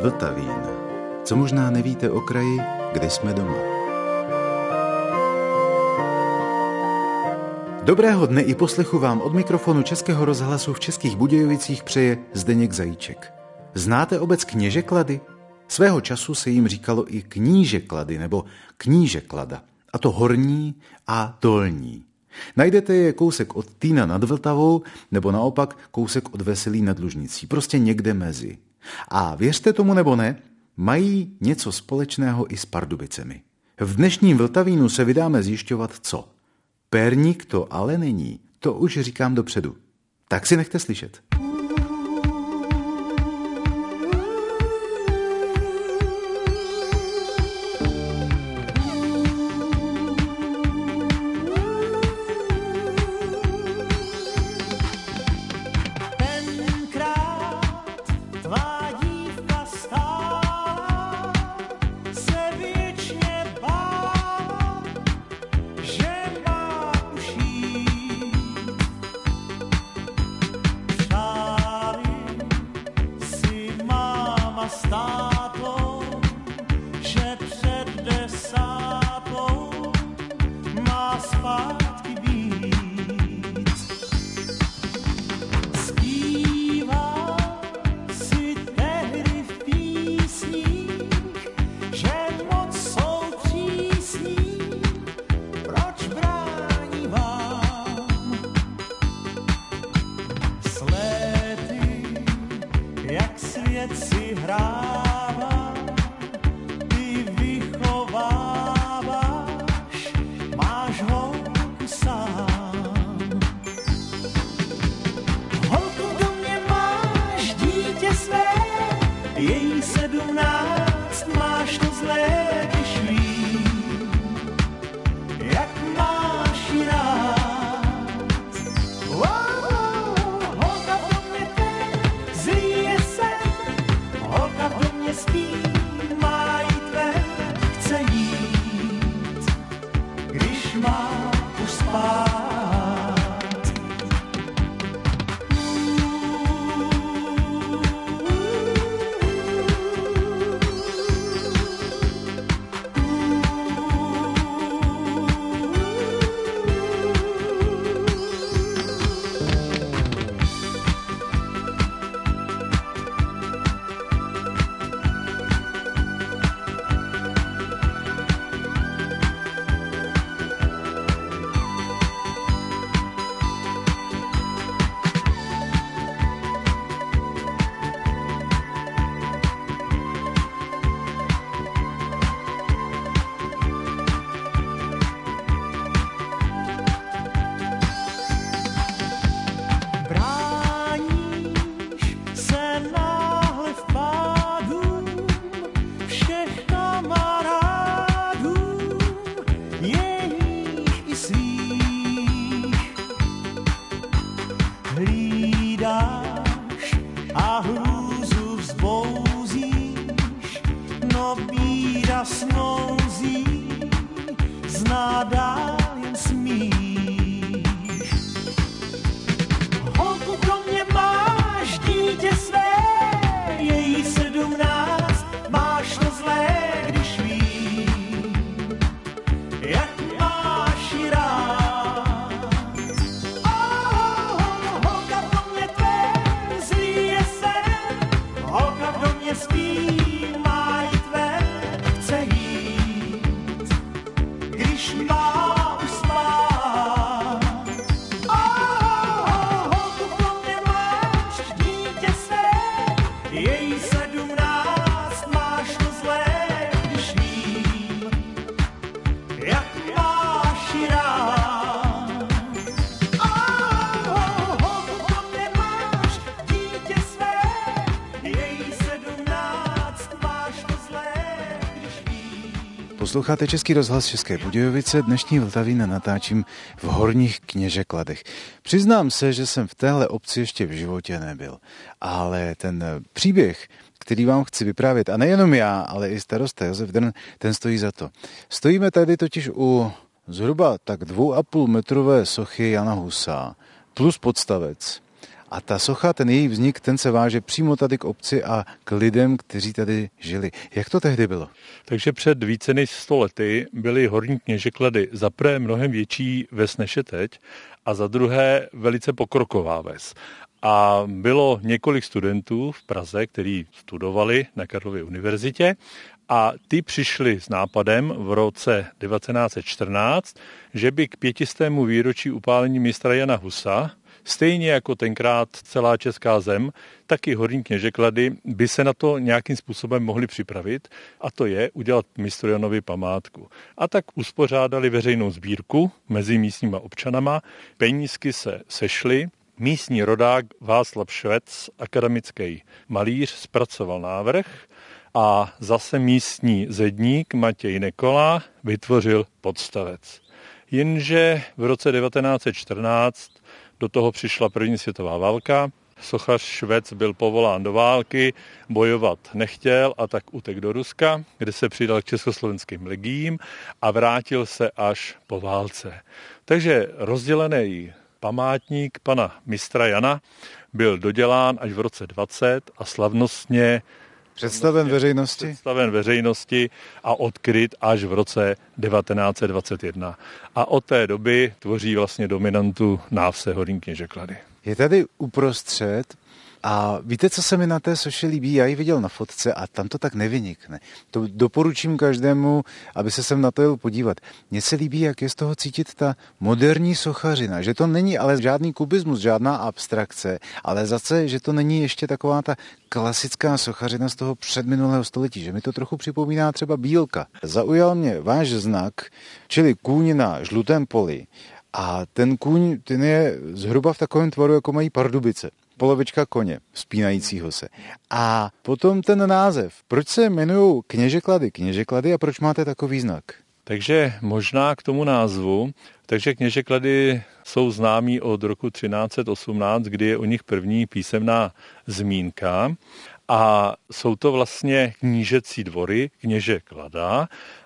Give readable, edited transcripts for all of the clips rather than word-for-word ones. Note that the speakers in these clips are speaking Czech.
Vltavín. Co možná nevíte o kraji, kde jsme doma. Dobrého dne i poslechu vám od mikrofonu Českého rozhlasu v Českých Budějovicích přeje Zdeněk Zajíček. Znáte obec Kněžeklady? Svého času se jim říkalo i Knížeklady nebo Knížeklada, a to horní a dolní. Najdete je kousek od Týna nad Vltavou nebo naopak kousek od Veselí nad Lužnicí, prostě někde mezi. A věřte tomu nebo ne, mají něco společného i s Pardubicemi. V dnešním Vltavínu se vydáme zjišťovat co. Perník to ale není, to už říkám dopředu. Tak si nechte slyšet. Posloucháte Český rozhlas České Budějovice, dnešní Vltavín natáčím v Horních Kněžekladech. Přiznám se, že jsem v téhle obci ještě v životě nebyl, ale ten příběh, který vám chci vyprávět, a nejenom já, ale i starosta Josef Drn, ten stojí za to. Stojíme tady totiž u zhruba tak 2,5 metrové sochy Jana Husa plus podstavec. A ta socha, ten její vznik, ten se váže přímo tady k obci a k lidem, kteří tady žili. Jak to tehdy bylo? Takže před více než 100 lety byly Horní Kněžeklady za prvé mnohem větší ves než je teď a za druhé velice pokroková ves. A bylo několik studentů v Praze, kteří studovali na Karlově univerzitě a ty přišli s nápadem v roce 1914, že by k 500. výročí upálení mistra Jana Husa, stejně jako tenkrát celá česká zem, tak i Horní Kněžeklady by se na to nějakým způsobem mohli připravit, a to je udělat mistru Janovi památku. A tak uspořádali veřejnou sbírku mezi místníma občanama, penízky se sešly, místní rodák Václav Švec, akademický malíř, zpracoval návrh a zase místní zedník Matěj Nekola vytvořil podstavec. Jenže v roce 1914 do toho přišla první světová válka, sochař Švec byl povolán do války, bojovat nechtěl a tak utek do Ruska, kde se přidal k československým legiím a vrátil se až po válce. Takže rozdělený památník pana mistra Jana byl dodělán až v roce 20 a slavnostně představen veřejnosti a odkryt až v roce 1921. A od té doby tvoří vlastně dominantu návse Horní Kněžeklady. Je tady uprostřed a víte, co se mi na té soše líbí? Já ji viděl na fotce a tam to tak nevynikne. To doporučím každému, aby se sem na to jel podívat. Mně se líbí, jak je z toho cítit ta moderní sochařina, že to není ale žádný kubismus, žádná abstrakce, ale zase, že to není ještě taková ta klasická sochařina z toho předminulého století, že mi to trochu připomíná třeba Bílka. Zaujal mě váš znak, čili kůň na žlutém poli. A ten kůň, ten je zhruba v takovém tvaru, jako mají Pardubice. Polovička koně, vzpínajícího se. A potom ten název. Proč se jmenují Kněžeklady a proč máte takový znak? Takže možná k tomu názvu. Takže Kněžeklady jsou známí od roku 1318, kdy je o nich první písemná zmínka. A jsou to vlastně knížecí dvory, Kněžeklada,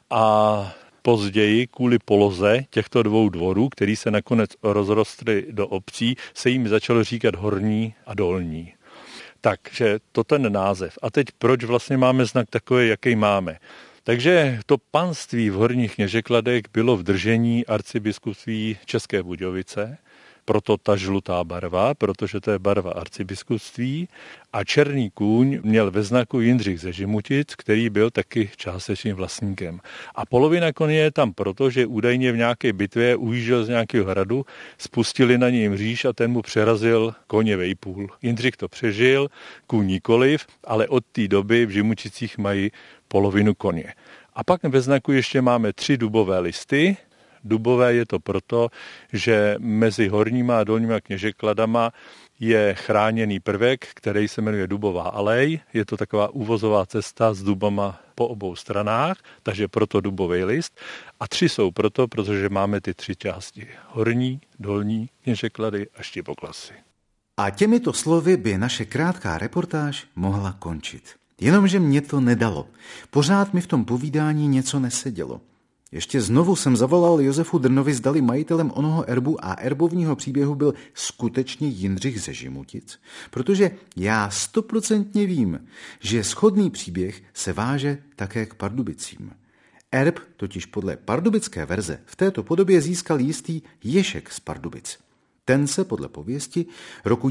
a později kvůli poloze těchto dvou dvorů, který se nakonec rozrostly do obcí, se jim začalo říkat Horní a Dolní. Takže to ten název. A teď proč vlastně máme znak takový, jaký máme? Takže to panství v Horních Kněžekladech bylo v držení arcibiskupství České Budějovice, proto ta žlutá barva, protože to je barva arcibiskupství, a černý kůň měl ve znaku Jindřich ze Žimutic, který byl taky částečným vlastníkem. A polovina koně je tam proto, že údajně v nějaké bitvě ujížděl z nějakého hradu, spustili na něj mříž a ten mu přerazil koně vejpůl. Jindřich to přežil, kůň nikoliv, ale od té doby v Žimuticích mají polovinu koně. A pak ve znaku ještě máme 3 dubové listy. Dubové je to proto, že mezi Horníma a Dolníma Kněžekladama je chráněný prvek, který se jmenuje Dubová alej. Je to taková úvozová cesta s dubama po obou stranách, takže proto dubový list. A 3 jsou proto, protože máme ty 3 části. Horní, Dolní Kněžeklady a Štipoklasy. A těmito slovy by naše krátká reportáž mohla končit. Jenomže mě to nedalo. Pořád mi v tom povídání něco nesedělo. Ještě znovu jsem zavolal Josefu Drnovi, zdali majitelem onoho erbu a erbovního příběhu byl skutečně Jindřich ze Žimutic, protože já 100% vím, že shodný příběh se váže také k Pardubicím. Erb totiž podle pardubické verze v této podobě získal jistý Ježek z Pardubic. Ten se podle pověsti roku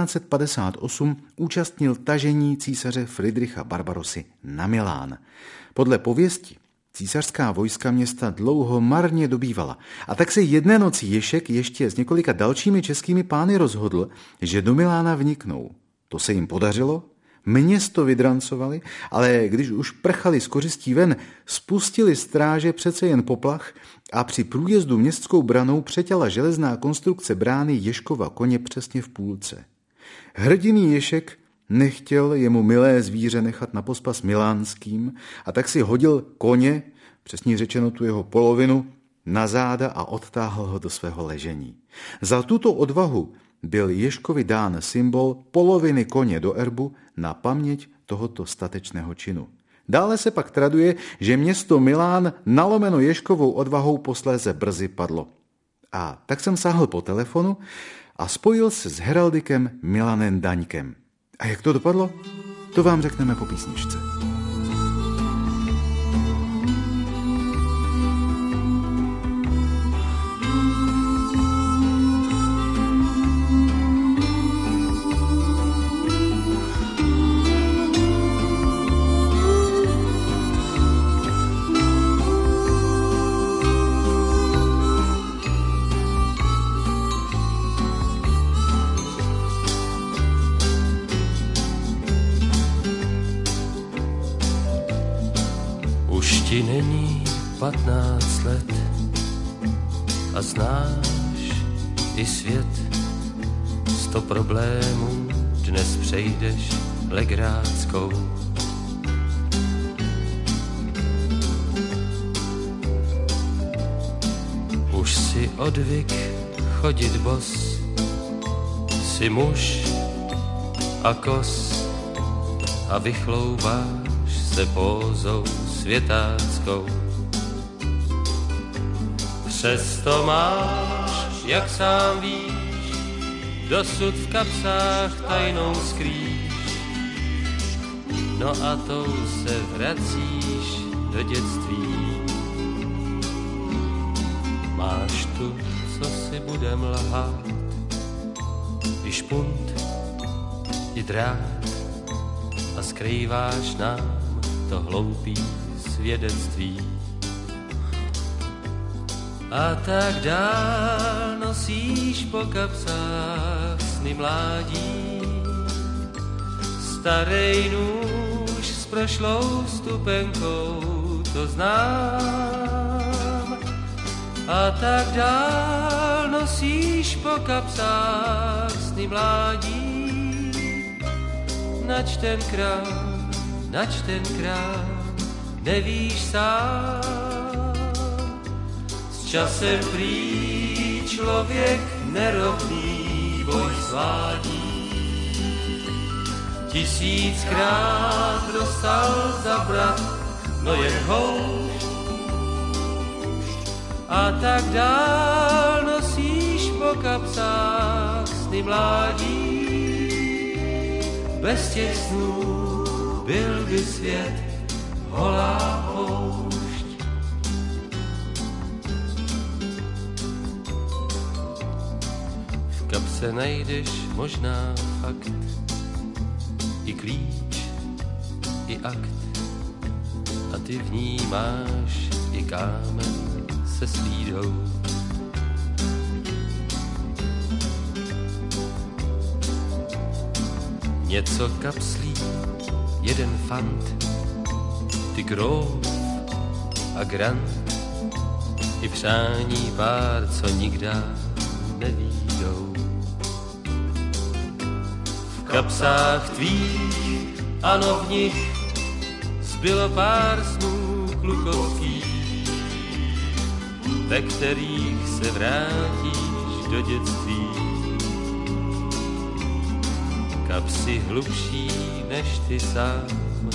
1158 účastnil tažení císaře Fridricha Barbarossy na Milán. Podle pověsti císařská vojska města dlouho marně dobývala a tak se jedné noci Ježek ještě s několika dalšími českými pány rozhodl, že do Milána vniknou. To se jim podařilo, město vydrancovali, ale když už prchali z kořistí ven, spustili stráže přece jen poplach a při průjezdu městskou branou přetěla železná konstrukce brány Ježkova koně přesně v půlce. Hrdinný Ježek nechtěl jemu milé zvíře nechat na pospas milánským a tak si hodil koně, přesně řečeno tu jeho polovinu, na záda a odtáhl ho do svého ležení. Za tuto odvahu byl Ježkovi dán symbol poloviny koně do erbu na paměť tohoto statečného činu. Dále se pak traduje, že město Milán nalomeno Ježkovou odvahou posléze brzy padlo. A tak jsem sáhl po telefonu a spojil se s heraldikem Milanem Daňkem. A jak to dopadlo? To vám řekneme po písničce. Ti není 15 let a znáš i svět. 100 problémů dnes přejdeš legráckou. Už si odvyk chodit bos, si muž a kos a vychlouváš se pózou světáckou. Přesto máš, jak sám víš, dosud v kapsách tajnou skrýš. No a tou se vracíš do dětství. Máš tu, co si budem lhát, i špunt, i drát a skrýváš nám to hloupý svědectví. A tak dál nosíš po kapsách sny mládí, starej nůž s prošlou stupenkou, to znám. A tak dál nosíš po kapsách sny mládí, nač tenkrát nevíš sám. S časem prý člověk nerovný boj svádí. 1000krát dostal zabrat, no jen houšť. A tak dál nosíš po kapsách sny mládí. Bez těch snů byl by svět holá poušť. V kapse najdeš možná fakt, i klíč, i akt, a ty v ní máš i kámen se slídou. Něco kapslí, jeden fant, ty gróf a grant, i přání pár, co nikdy nevídou. V kapsách tvých, ano v nich, zbylo pár snů klukovských, ve kterých se vrátíš do dětství. Kapsy hlubší než ty sám,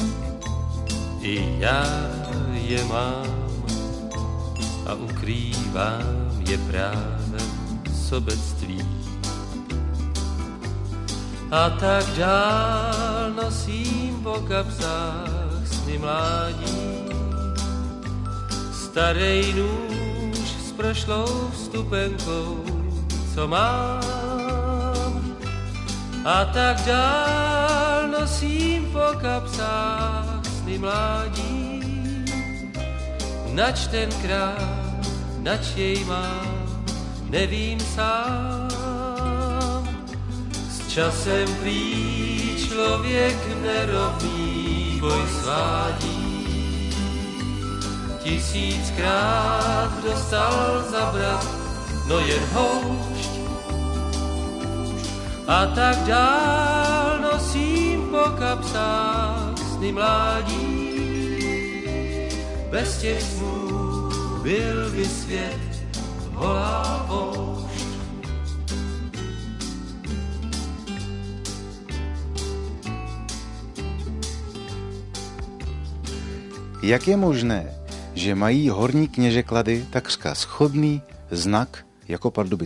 i já je mám a ukrývám je právem sobectví. A tak dál nosím po kapsách sny mládí, starej nůž s prošlou stupenkou, co mám. A tak dál nosím po kapsách sny mládí, nač tenkrát, nač jej mám, nevím sám. S časem prý člověk nerovný boj svádí. 1000krát dostal zabrat, no jen houšť. A tak dál nosím po kapsách sny mládí. Bez těch snů byl by svět holá poušť. Jak je možné, že mají horní Kněžeklady takřka shodný znak jako Pardubice?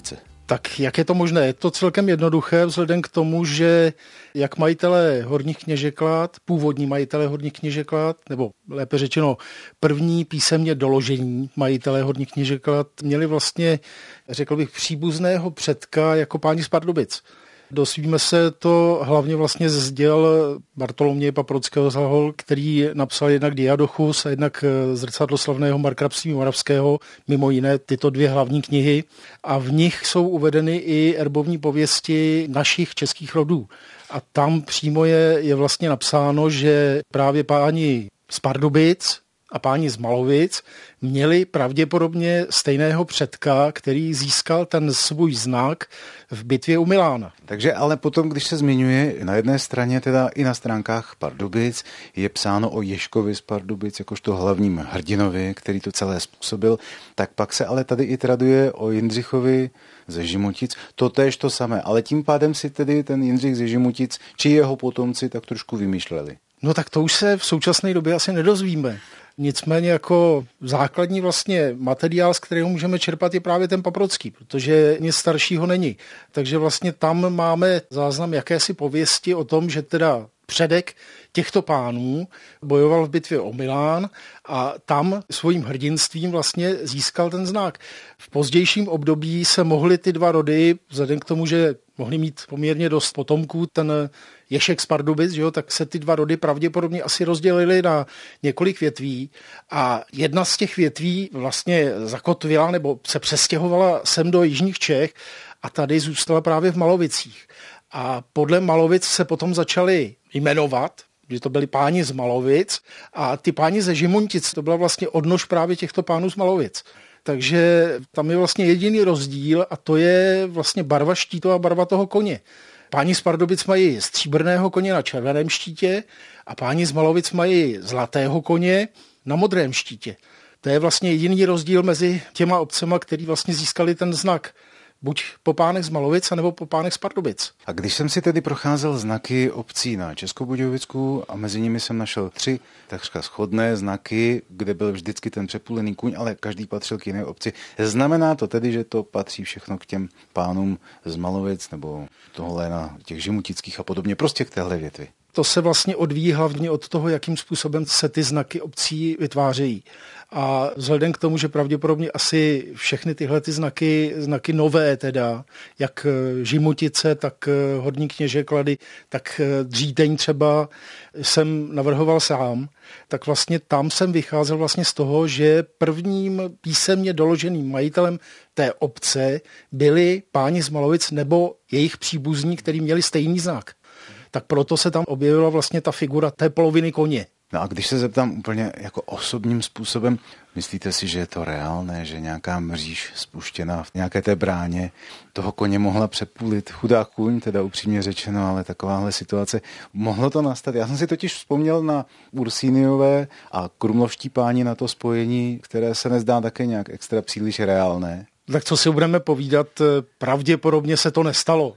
Tak jak je to možné? Je to celkem jednoduché vzhledem k tomu, že jak majitelé Horních Kněžeklad, původní majitelé Horních Kněžeklad, nebo lépe řečeno první písemně doložení majitelé Horních Kněžeklad, měli vlastně, řekl bych, příbuzného předka jako páni z Pardubic. Dozvíme se to hlavně vlastně z děl Bartoloměje Paprockého z Hahol, který napsal jednak Diadochus a jednak Zrcadlo slavného Markrabství moravského, mimo jiné tyto dvě hlavní knihy. A v nich jsou uvedeny i erbovní pověsti našich českých rodů. A tam přímo je vlastně napsáno, že právě páni z Pardubic a páni z Malovic měli pravděpodobně stejného předka, který získal ten svůj znak v bitvě u Milána. Takže ale potom, když se zmiňuje na jedné straně, teda i na stránkách Pardubic, je psáno o Ježkovi z Pardubic, jakožto hlavním hrdinovi, který to celé způsobil, tak pak se ale tady i traduje o Jindřichovi ze Žimotic, totéž to samé, ale tím pádem si tedy ten Jindřich ze Žimotic, či jeho potomci tak trošku vymýšleli. No tak to už se v současné době asi nedozvíme. Nicméně jako základní vlastně materiál, z kterého můžeme čerpat, je právě ten Paprocký, protože nic staršího není. Takže vlastně tam máme záznam jakési pověsti o tom, že teda předek těchto pánů bojoval v bitvě o Milán a tam svým hrdinstvím vlastně získal ten znak. V pozdějším období se mohly ty dva rody, vzhledem k tomu, že mohli mít poměrně dost potomků, ten Ježek z Pardubic, že jo, tak se ty dva rody pravděpodobně asi rozdělily na několik větví a jedna z těch větví vlastně zakotvila nebo se přestěhovala sem do jižních Čech a tady zůstala právě v Malovicích. A podle Malovic se potom začali jmenovat, že to byli páni z Malovic a ty páni ze Žimontic, to byla vlastně odnož právě těchto pánů z Malovic. Takže tam je vlastně jediný rozdíl a to je vlastně barva štítu a barva toho koně. Páni z Pardubic mají stříbrného koně na červeném štítě a páni z Malovic mají zlatého koně na modrém štítě. To je vlastně jediný rozdíl mezi těma obcema, který vlastně získali ten znak. Buď po pánech z Malovic, nebo po pánech z Pardubic. A když jsem si tedy procházel znaky obcí na Českobudějovicku a mezi nimi jsem našel 3 takřka shodné znaky, kde byl vždycky ten přepůlený kůň, ale každý patřil k jiné obci. Znamená to tedy, že to patří všechno k těm pánům z Malovic nebo tohle na těch žimutických a podobně, prostě k téhle větvi? To se vlastně odvíjí hlavně od toho, jakým způsobem se ty znaky obcí vytvářejí. A vzhledem k tomu, že pravděpodobně asi všechny tyhle ty znaky nové teda, jak Žimutice, tak Horní Kněžeklady, tak Dříteň třeba jsem navrhoval sám, tak vlastně tam jsem vycházel vlastně z toho, že prvním písemně doloženým majitelem té obce byli páni z Malovic nebo jejich příbuzní, kteří měli stejný znak. Tak proto se tam objevila vlastně ta figura té poloviny koně. No a když se zeptám úplně jako osobním způsobem, myslíte si, že je to reálné, že nějaká mříž spuštěná v nějaké té bráně toho koně mohla přepůlit? Chudák kůň, teda upřímně řečeno, ale takováhle situace. Mohlo to nastat? Já jsem si totiž vzpomněl na Ursíniové a krumlovští páni, na to spojení, které se nezdá také nějak extra příliš reálné. Tak co si budeme povídat, pravděpodobně se to nestalo.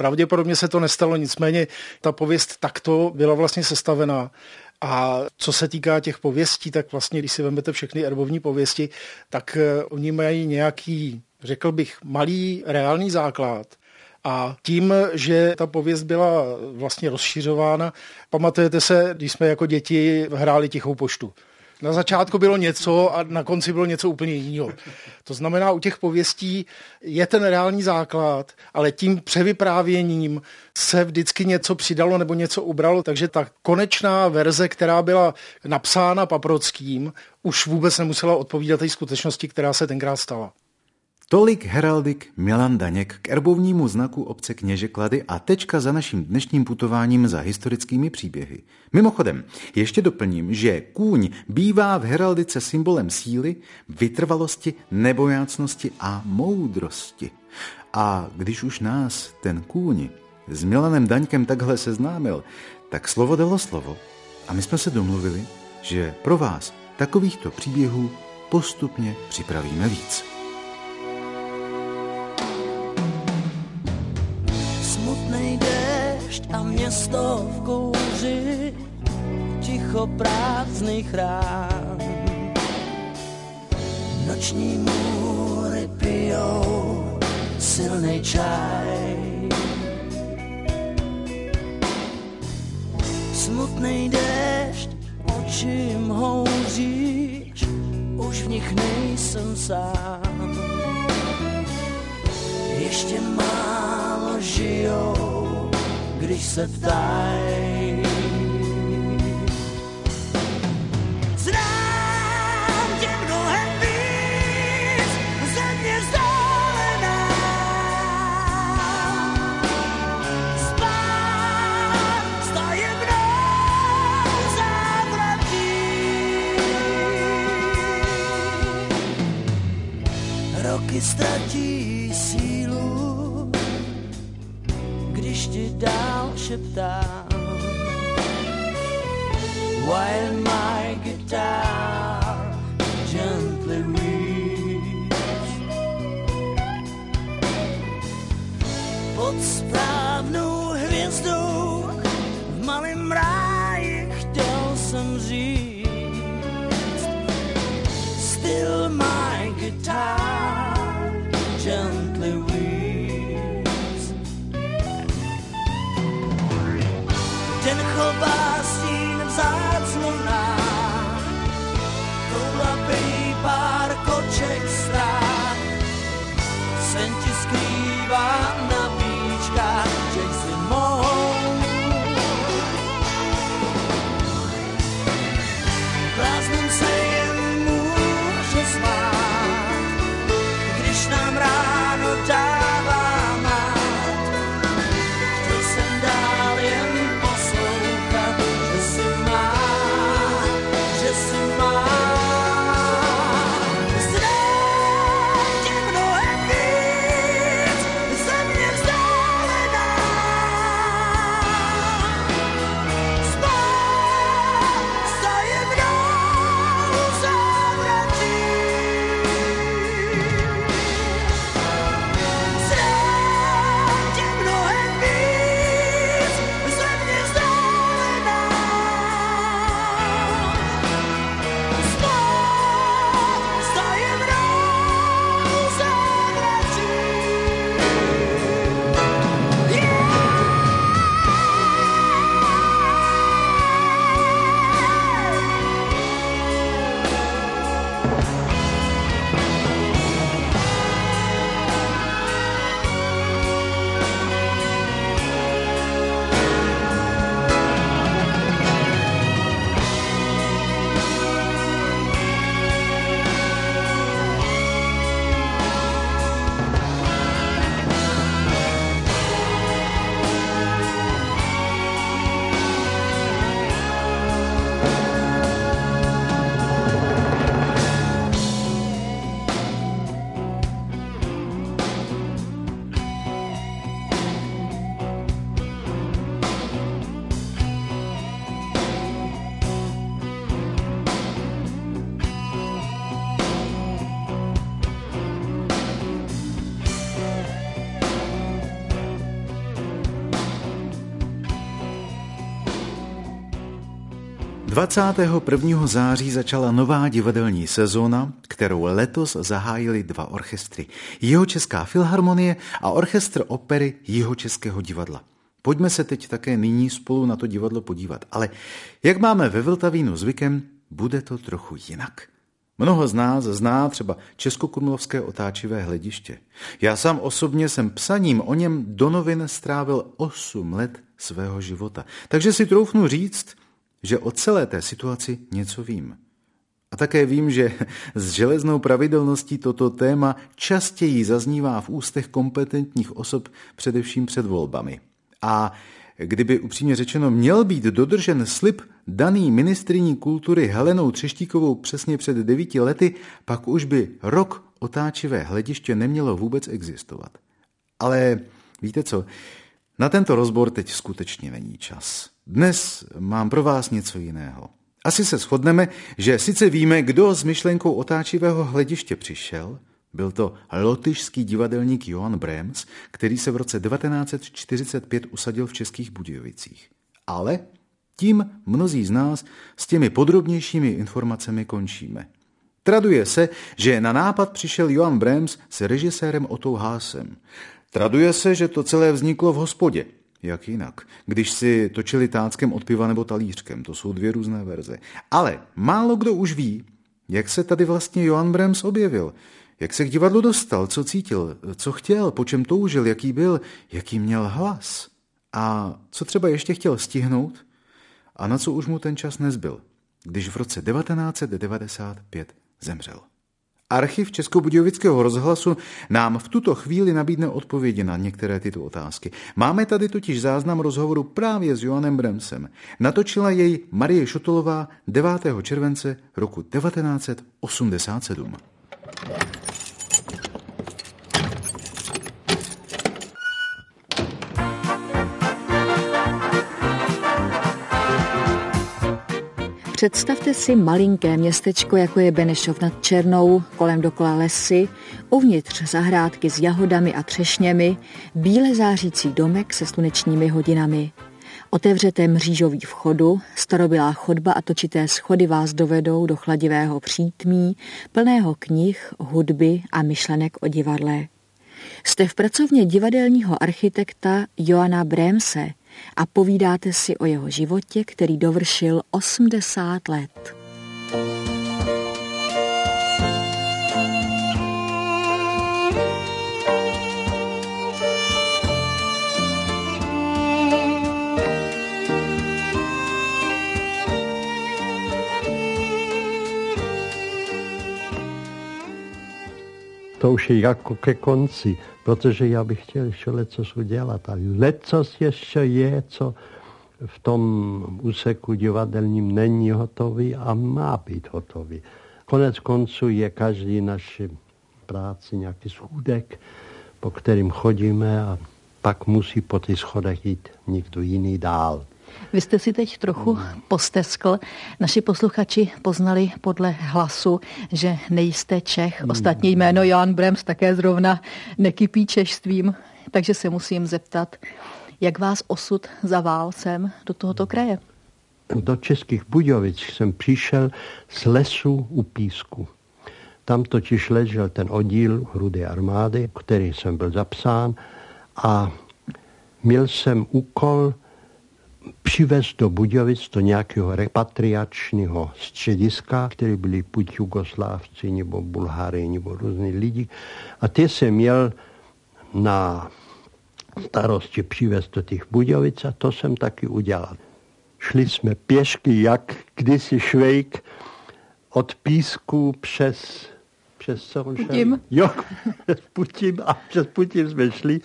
Nicméně ta pověst takto byla vlastně sestavená. A co se týká těch pověstí, tak vlastně, když si vezmete všechny erbovní pověsti, tak oni mají nějaký, řekl bych, malý reálný základ. A tím, že ta pověst byla vlastně rozšiřována, pamatujete se, když jsme jako děti hráli Tichou poštu. Na začátku bylo něco a na konci bylo něco úplně jiného. To znamená, u těch pověstí je ten reálný základ, ale tím převyprávěním se vždycky něco přidalo nebo něco ubralo, takže ta konečná verze, která byla napsána Paprockým, už vůbec nemusela odpovídat té skutečnosti, která se tenkrát stala. Tolik heraldik Milan Daněk k erbovnímu znaku obce Kněžeklady a tečka za naším dnešním putováním za historickými příběhy. Mimochodem, ještě doplním, že kůň bývá v heraldice symbolem síly, vytrvalosti, nebojácnosti a moudrosti. A když už nás ten kůň s Milanem Daňkem takhle seznámil, tak slovo dalo slovo a my jsme se domluvili, že pro vás takovýchto příběhů postupně připravíme víc. Smutnej déšť a město v kouři, ticho prázdných rán. Noční můry pijou silnej čaj. Smutnej déšť očím houříš, už v nich nejsem sám. Ještě málo žijou, když se ptají. Znám tě mnohem víc, země vzdálená. Spát s tajemnou závratí. Roky ztratí sílu, když ti dál šeptám. While my guitar gently weeps. Pod správnou hvězdou v malém ráji chtěl jsem říct. Still my guitar gently weeps. Ten chová stín vzácnou nám, koulapej pár koček strát. Sen ti skrývá na víčkách, že jsi mohou. Bláznům se jen může smát, když nám ráno dává mát. Chtěl jsem dál jen poslouchat, že si má. Znám tě mnohem víc, země vzdálená. Spát s tajemnou závratí. Znám tě mnohem víc, země vzdálená. Spát s tajemnou závratí. Dvacátého 21. září začala nová divadelní sezóna, kterou letos zahájily dva orchestry. Jihočeská filharmonie a orchestr opery Jihočeského divadla. Pojďme se teď také nyní spolu na to divadlo podívat. Ale jak máme ve Vltavínu zvykem, bude to trochu jinak. Mnoho z nás zná třeba Českokrumlovské otáčivé hlediště. Já sám osobně jsem psaním o něm do novin strávil 8 let svého života. Takže si troufnu říct, že o celé té situaci něco vím. A také vím, že s železnou pravidelností toto téma častěji zaznívá v ústech kompetentních osob především před volbami. A kdyby upřímně řečeno měl být dodržen slib daný ministryní kultury Helenou Třeštíkovou přesně před 9 lety, pak už by rok otáčivé hlediště nemělo vůbec existovat. Ale víte co, na tento rozbor teď skutečně není čas. Dnes mám pro vás něco jiného. Asi se shodneme, že sice víme, kdo s myšlenkou otáčivého hlediště přišel, byl to lotyšský divadelník Johann Brahms, který se v roce 1945 usadil v Českých Budějovicích. Ale tím mnozí z nás s těmi podrobnějšími informacemi končíme. Traduje se, že na nápad přišel Johann Brahms s režisérem Ottou Haasem. Traduje se, že to celé vzniklo v hospodě. Jak jinak, když si točili táckem od piva nebo talířkem, to jsou dvě různé verze. Ale málo kdo už ví, jak se tady vlastně Johann Brahms objevil, jak se k divadlu dostal, co cítil, co chtěl, po čem toužil, jaký byl, jaký měl hlas a co třeba ještě chtěl stihnout a na co už mu ten čas nezbyl, když v roce 1995 zemřel. Archiv Českobudějovického rozhlasu nám v tuto chvíli nabídne odpovědi na některé tyto otázky. Máme tady totiž záznam rozhovoru právě s Johannem Brahmsem. Natočila jej Marie Šotolová 9. července roku 1987. Představte si malinké městečko, jako je Benešov nad Černou, kolem dokola lesy, uvnitř zahrádky s jahodami a třešněmi, bíle zářící domek se slunečními hodinami. Otevřete mřížový vchodu, starobylá chodba a točité schody vás dovedou do chladivého přítmí, plného knih, hudby a myšlenek o divadle. Jste v pracovně divadelního architekta Johanna Brahmse a povídáte si o jeho životě, který dovršil 80 let. To už je jako ke konci, protože já bych chtěl ještě lecos udělat. A lecos ještě je, co v tom úseku divadelním není hotový a má být hotový. Konec konců je každý naši práci nějaký schůdek, po kterým chodíme a pak musí po těch schodech jít někdo jiný dál. Vy jste si teď trochu posteskl. Naši posluchači poznali podle hlasu, že nejste Čech. Ostatně jméno Johann Brahms také zrovna nekypí češstvím, takže se musím zeptat, jak vás osud zavál sem do tohoto kraje? Do Českých Budějovic jsem přišel z lesu u Písku. Tam totiž ležel ten oddíl Rudé armády, který jsem byl zapsán a měl jsem úkol přivést do Budějovic do nějakého repatriačního střediska, které byli buď Jugoslávci, nebo Bulhári, nebo různí lidi. A ty jsem měl na starosti přivést do těch Budějovic a to jsem taky udělal. Šli jsme pěšky, jak kdysi Švejk, od Písku přes Putim. Jo, přes Putim a přes Putim jsme šli.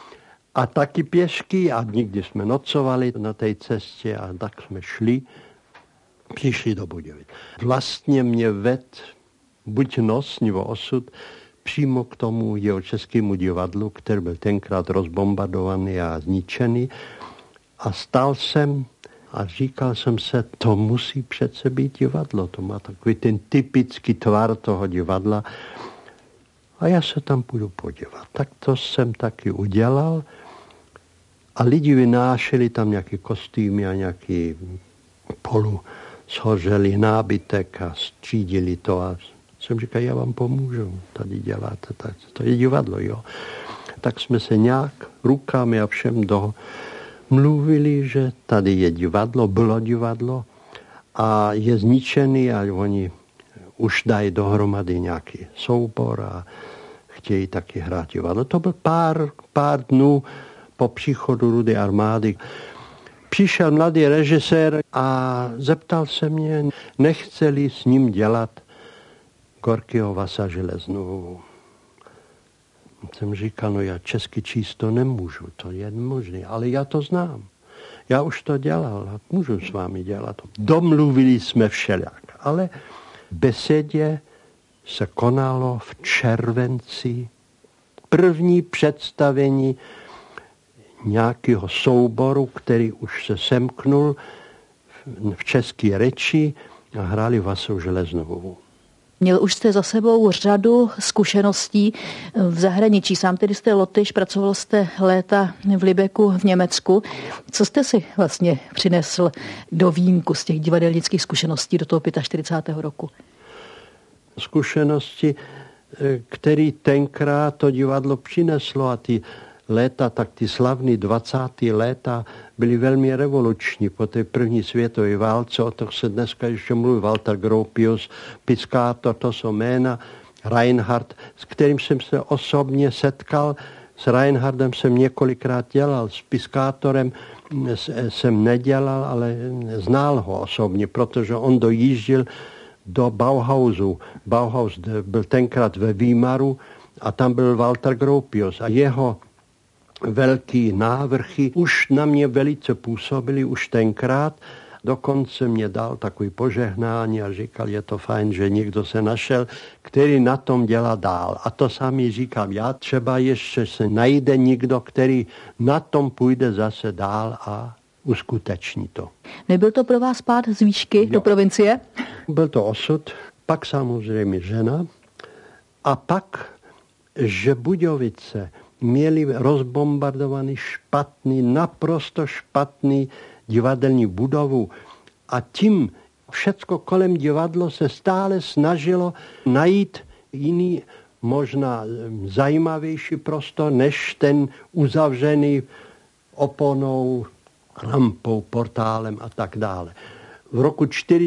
A taky pěšky a někdy jsme nocovali na té cestě a tak jsme šli, přišli do Budějovic. Vlastně mě ved buď nos nebo osud přímo k tomu jeho českému divadlu, který byl tenkrát rozbombardovaný a zničený. A stál jsem a říkal jsem se, to musí přece být divadlo. To má takový ten typický tvar toho divadla. A já se tam půjdu podívat. Tak to jsem taky udělal. A lidi vynášeli tam nějaké kostýmy a nějaký polu shořelý nábytek a střídili to. A jsem říkal, já vám pomůžu, tady děláte, tak to je divadlo, jo. Tak jsme se nějak rukami a všem domluvili, že tady je divadlo, bylo divadlo a je zničený a oni už dají dohromady nějaký soubor a chtějí taky hrát divadlo. To byl pár dnů po příchodu Rudé armády. Přišel mladý režisér a zeptal se mě, nechceli s ním dělat Gorkýho Vasa Železnovou. Jsem říkal, no já česky číst to nemůžu, to je možné, ale já to znám. Já už to dělal a můžu s vámi dělat. Domluvili jsme všelijak, ale v besedě se konalo v červenci první představení nějakého souboru, který už se semknul v české řeči a hráli Vasu Železnovou. Měl už jste za sebou řadu zkušeností v zahraničí. Sám tedy jste Lotyš, pracoval jste léta v Lübecku v Německu. Co jste si vlastně přinesl do vínku z těch divadelnických zkušeností do toho 45. roku? zkušenosti, který tenkrát to divadlo přineslo a ty léta, tak ty slavný 20. léta byly velmi revoluční. Po té první světové válce, o tom se dneska ještě mluví, Walter Gropius, Piscator, to jsou jména, Reinhardt, s kterým jsem se osobně setkal. S Reinhardtem jsem několikrát dělal, s Piscatorem jsem nedělal, ale znal ho osobně, protože on dojížděl do Bauhausu. Bauhaus byl tenkrát ve Výmaru a tam byl Walter Gropius a jeho velký návrhy už na mě velice působily už tenkrát. Dokonce mě dal takový požehnání a říkal, je to fajn, že někdo se našel, který na tom dělá dál. A to sami říkám, já třeba ještě se najde někdo, který na tom půjde zase dál a uskuteční to. Nebyl to pro vás pád z výšky do provincie? Byl to osud, pak samozřejmě žena a pak, že Budějovice měli rozbombardovaný naprosto špatný divadelní budovu a tím všecko kolem divadlo se stále snažilo najít jiný, možná zajímavější prostor, než ten uzavřený oponou, rampou, portálem a tak dále. V roku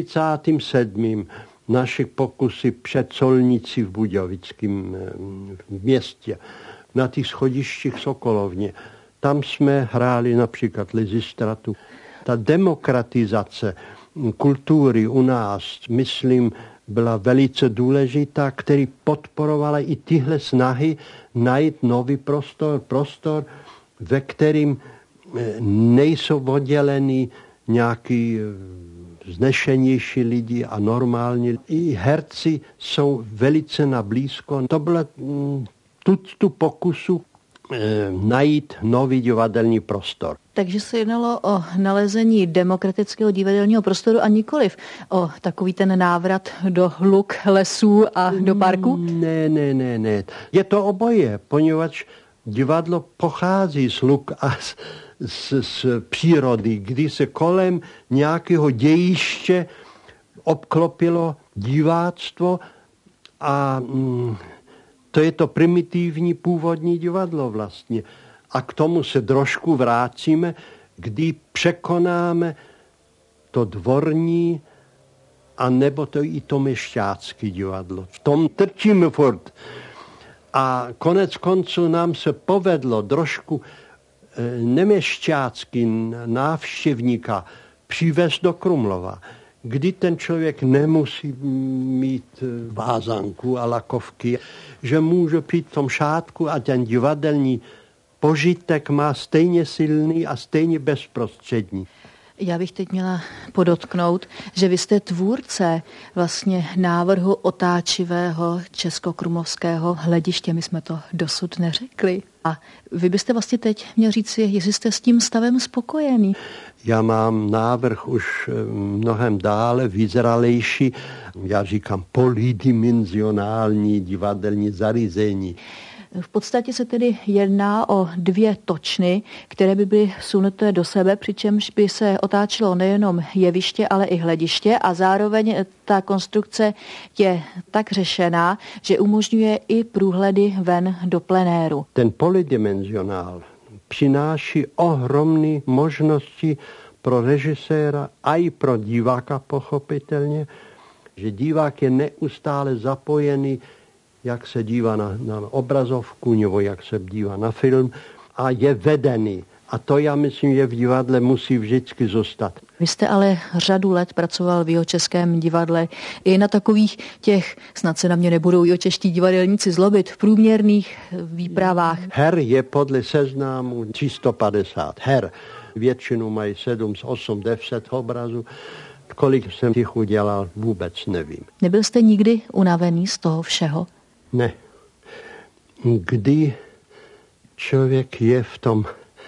1947 naše pokusy před Solnicí v Budějovickém městě, na těch schodištích Sokolovně, tam jsme hráli například Lysistratu. Ta demokratizace kultury u nás, myslím, byla velice důležitá, který podporovala i tyhle snahy najít nový prostor, ve kterým nejsou odděleni nějaký znešenější lidi a normální. I herci jsou velice nablízko. To bylo tu pokusu najít nový divadelní prostor. Takže se jednalo o nalezení demokratického divadelního prostoru a nikoliv o takový ten návrat do hluk, lesů a do parku? Ne. Je to oboje, poněvadž divadlo pochází z hluk a z přírody, kdy se kolem nějakého dějiště obklopilo diváctvo a to je to primitivní původní divadlo vlastně. A k tomu se trošku vrátíme, kdy překonáme to dvorní a nebo to i to měšťácké divadlo. V tom trčíme furt. A konec konců nám se povedlo trošku neměšťácký návštěvníka přivést do Krumlova, kdy ten člověk nemusí mít vázanku a lakovky, že může přijít v tom šátku a ten divadelní požitek má stejně silný a stejně bezprostřední. Já bych teď měla podotknout, že vy jste tvůrce vlastně návrhu otáčivého českokrumlovského hlediště. My jsme to dosud neřekli. A vy byste vlastně teď měl říct, jestli jste s tím stavem spokojený. Já mám návrh už mnohem dále, vyzralejší, já říkám polydimenzionální divadelní zařízení. V podstatě se tedy jedná o dvě točny, které by byly sunuté do sebe, přičemž by se otáčelo nejenom jeviště, ale i hlediště a zároveň ta konstrukce je tak řešená, že umožňuje i průhledy ven do plenéru. Ten polydimenzionál přináší ohromné možnosti pro režiséra a i pro diváka pochopitelně, že divák je neustále zapojený, jak se dívá na obrazovku nebo jak se dívá na film a je vedený. A to já myslím, že v divadle musí vždycky zůstat. Vy jste ale řadu let pracoval v Jihočeském divadle i na takových těch, snad se na mě nebudou jihočeští divadelníci zlobit, v průměrných výpravách. Her je podle seznamu 350 her. Většinu mají 7, 8, 10 obrazů. Kolik jsem těch udělal, vůbec nevím. Nebyl jste nikdy unavený z toho všeho? Ne. Kdy člověk je v tom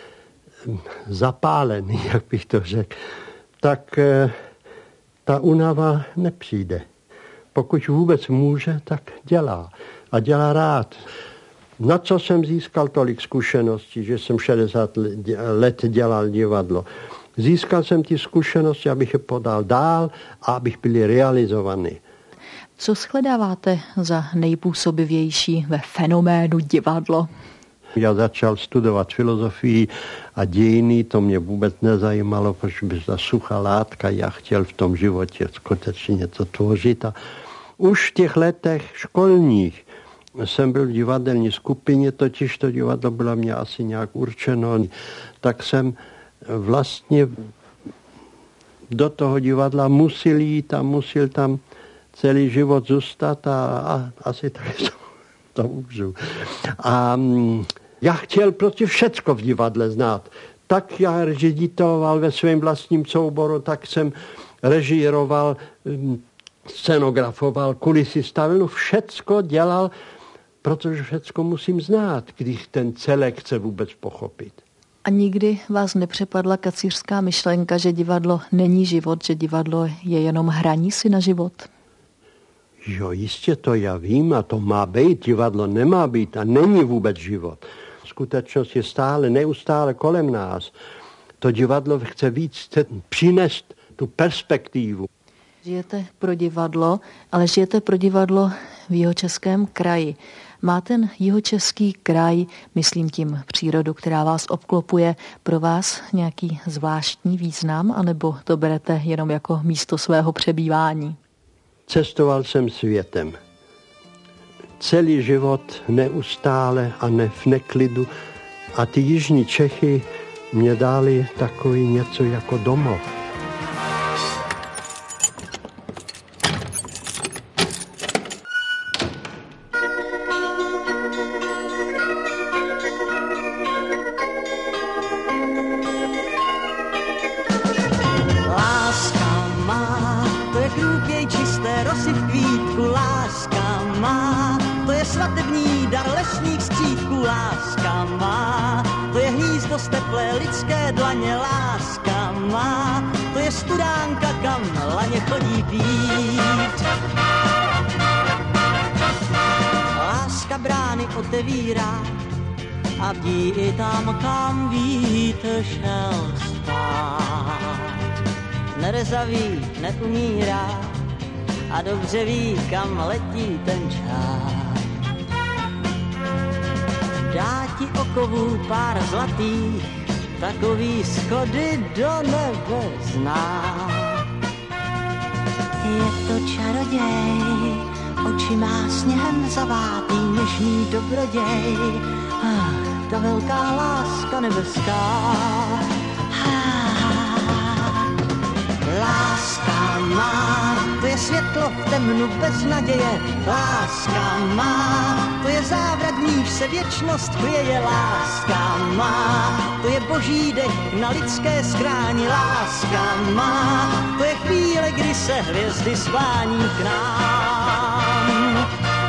zapálený, jak bych to řekl, tak ta únava nepřijde. Pokud vůbec může, tak dělá. A dělá rád. Na co jsem získal tolik zkušeností, že jsem 60 let dělal divadlo. Získal jsem ty zkušenosti, abych je podal dál a abych byly realizovaný. Co shledáváte za nejpůsobivější ve fenoménu divadlo? Já začal studovat filozofii a dějiny, to mě vůbec nezajímalo, protože by ta suchá látka, já chtěl v tom životě skutečně něco tvořit. A už v těch letech školních jsem byl v divadelní skupině, totiž to divadlo bylo mě asi nějak určeno, tak jsem vlastně do toho divadla musel jít a musel tam celý život zůstat a asi tak to můžu. A já chtěl prostě všecko v divadle znát. Tak já režitoval ve svém vlastním souboru, tak jsem režíroval, scenografoval, kulisy stavil, no všecko dělal, protože všecko musím znát, když ten celek chce vůbec pochopit. A nikdy vás nepřepadla kacířská myšlenka, že divadlo není život, že divadlo je jenom hraní si na život? Jo, jistě to já vím a to má být, divadlo nemá být a není vůbec život. Skutečnost je neustále kolem nás. To divadlo chce víc přinést tu perspektivu. Žijete pro divadlo, ale žijete pro divadlo v Jihočeském kraji. Má ten Jihočeský kraj, myslím tím přírodu, která vás obklopuje, pro vás nějaký zvláštní význam, anebo to berete jenom jako místo svého přebývání? Cestoval jsem světem. Celý život neustále a v neklidu. A ty jižní Čechy mě dali takový něco jako domov. Láska má, to je krůpěj čisté rosy v kvítku. Láska má, to je svatební dar lesních skřítků. Láska má, to je hnízdo z teplé lidské dlaně. Láska má, to je studánka, kam laně chodí pít. Láska brány otevírá a vdí i tam, kam vítr šel spát. Nerezavý, neumírá a dobře ví, kam letí ten čas. Dá ti okovů pár zlatých, takový schody do nebe zná. Je to čaroděj, oči má sněhem zavátý, něžný dobroděj. Ta velká láska nebeská. Láska má, to je světlo v temnu bez naděje. Láska má, to je závrat, v níž se věčnost chvěje. Láska má, to je boží dech na lidské skráni. Láska má, to je chvíle, kdy se hvězdy svání k nám.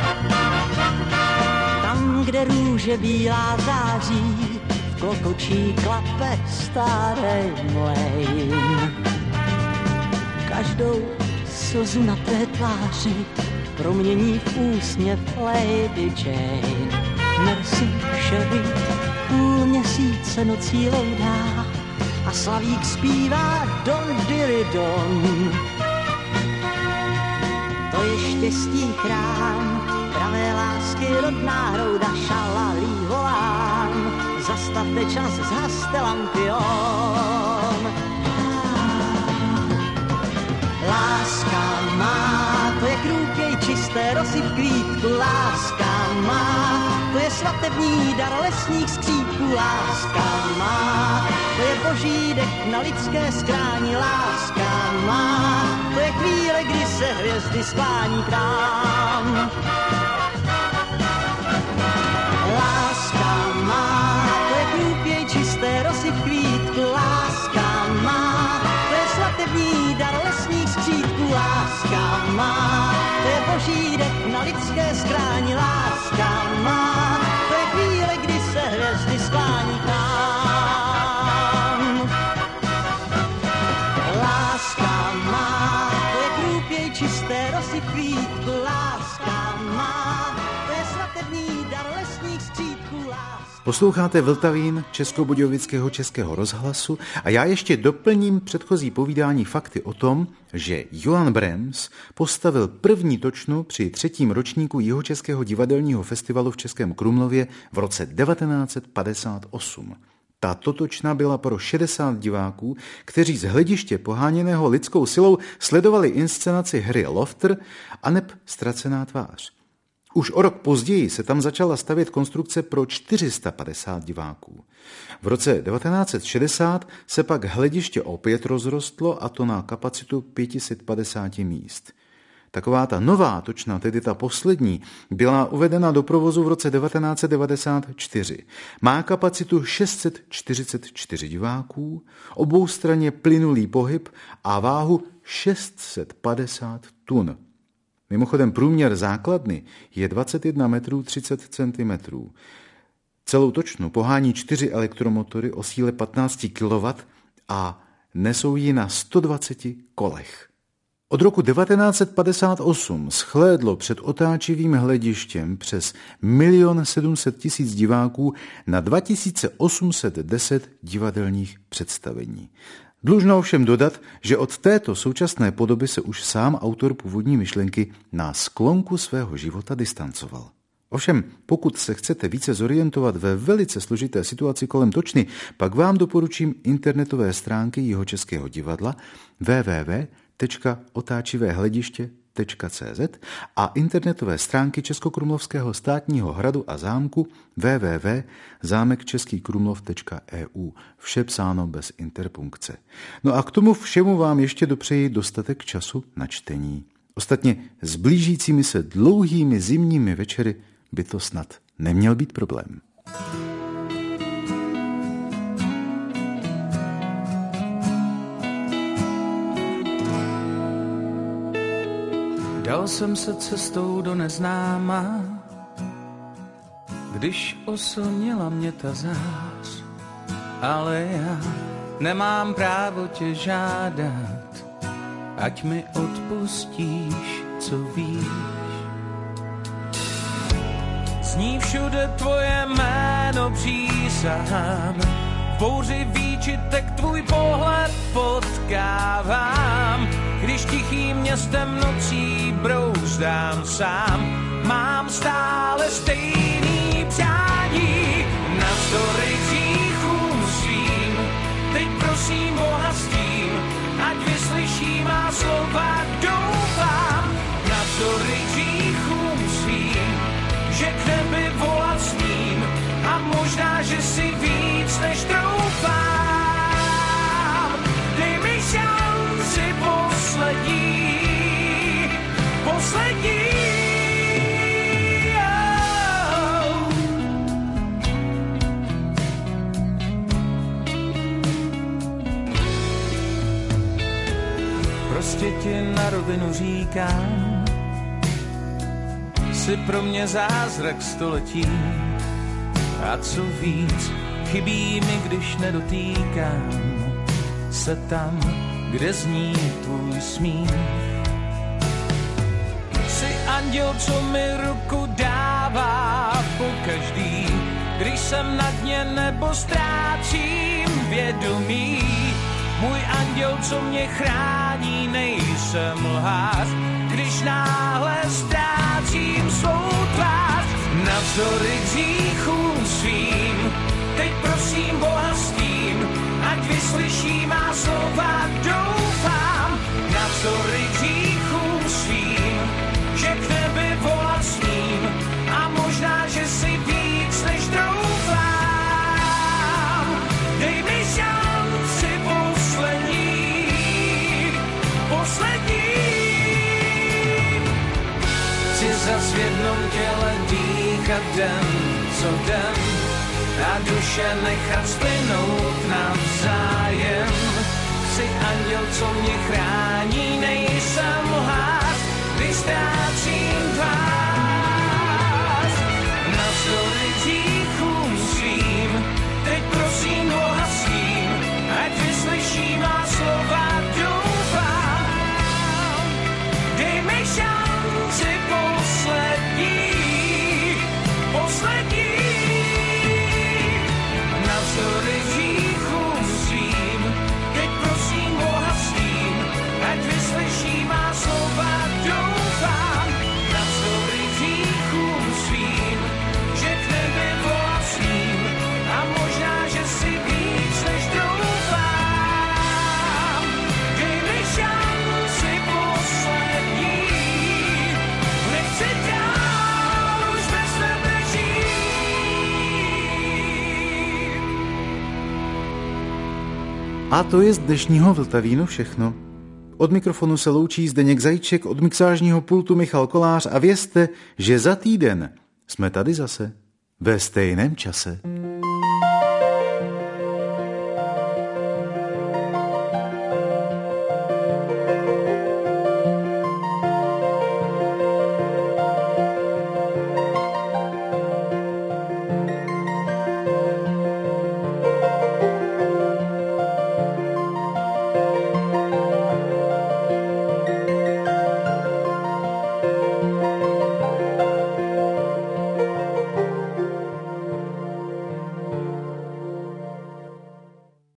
Tam, kde růže bílá září, v klokočí klape starej mlejn. Každou slzu na té tváři promění v úsměv Lady Jane. Merci, chérie, půl měsíce nocí loudá a slavík zpívá Don Diridon. To je štěstí chrám, pravé lásky rodná hrouda, šalalí volám. Zastavte čas, zhaste lampion. Láska má, to je krůpěj čisté rosy v kvítku. Láska má, to je svatební dar lesních skřítků. Láska má, to je boží dech na lidské skráni. Láska má, to je chvíle, kdy se hvězdy sklání k nám. Láska má, to je krůpěj čisté rosy v kvítku. Láska má, to je svatební dar lesních skřítků. Láska má, to je boží dech na lidské skráni. Láska má, to je chvíle, kdy se hvězdy sklání k nám. Láska má, to je krůpěj čisté rosy v kvítku. Láska má, to je svatební dar lesních skřítků. Posloucháte Vltavín Českobudějovického Českého rozhlasu a já ještě doplním předchozí povídání fakty o tom, že Johan Brems postavil první točnu při 3. ročníku Jihočeského divadelního festivalu v Českém Krumlově v roce 1958. Tato točna byla pro 60 diváků, kteří z hlediště poháněného lidskou silou sledovali inscenaci hry Lofter aneb Ztracená tvář. Už o rok později se tam začala stavět konstrukce pro 450 diváků. V roce 1960 se pak hlediště opět rozrostlo, a to na kapacitu 550 míst. Taková ta nová točna, tedy ta poslední, byla uvedena do provozu v roce 1994. Má kapacitu 644 diváků, oboustranně plynulý pohyb a váhu 650 tun. Mimochodem průměr základny je 21 metrů 30 cm. Celou točnu pohání 4 elektromotory o síle 15 kW a nesou ji na 120 kolech. Od roku 1958 schlédlo před otáčivým hledištěm přes 1 700 000 diváků na 2810 divadelních představení. Dlužno ovšem dodat, že od této současné podoby se už sám autor původní myšlenky na sklonku svého života distancoval. Ovšem, pokud se chcete více zorientovat ve velice složité situaci kolem točny, pak vám doporučím internetové stránky Jihočeského divadla www.otáčivéhlediště.cz a internetové stránky Českokrumlovského státního hradu a zámku www.zámekčeskýkrumlov.eu. Vše psáno bez interpunkce. No a k tomu všemu vám ještě dopřeji dostatek času na čtení. Ostatně s blížícími se dlouhými zimními večery by to snad neměl být problém. Dal jsem se cestou do neznáma, když oslnila mě ta zář, ale já nemám právo tě žádat, ať mi odpustíš, co víš. Zní všude tvoje jméno, přísahám, v bouři výčitek tvůj pohled potkávám. Když tichým městem nocí brouzdám sám, mám stále stejný přání. Navzdory hříchům svým, teď prosím Boha s tím, ať vyslyší má slova, doufám. Navzdory hříchům svým, že k nebi volat smím, a možná, že si víc než troufám. Dej mi šanci poslední, poslední. Prostě ti na rovinu říkám, jsi pro mě zázrak století. A co víc, chybí mi, když nedotýkám se tam, kde zní tvůj smích. Jsi anděl, co mi ruku dává pokaždý, když jsem na dně nebo ztrácím vědomí. Můj anděl, co mě chrání, nejsem lhář, když náhle ztrácím svou tvář. Navzdory hříchům svým, teď prosím Boha s tím, ať vyslyší má slova, doufám. Navzdory hříchům svým, že k nebi volat smím, a možná, že si víc než doufám. Dej mi šanci poslední, poslední. Chci zas v jednom těle dýchat den co den a duše nechat splynout navzájem. Jsi anděl, co mě chrání, nejsem lhář, když ztrácím tvář. Navzdory hříchům svým, teď prosím Boha s tím, ať vyslyší má slova, doufám. Dej mi šanci poslední, poslední. A to je z dnešního Vltavínu všechno. Od mikrofonu se loučí Zdeněk Zajíček, od mixážního pultu Michal Kolář a vězte, že za týden jsme tady zase ve stejném čase.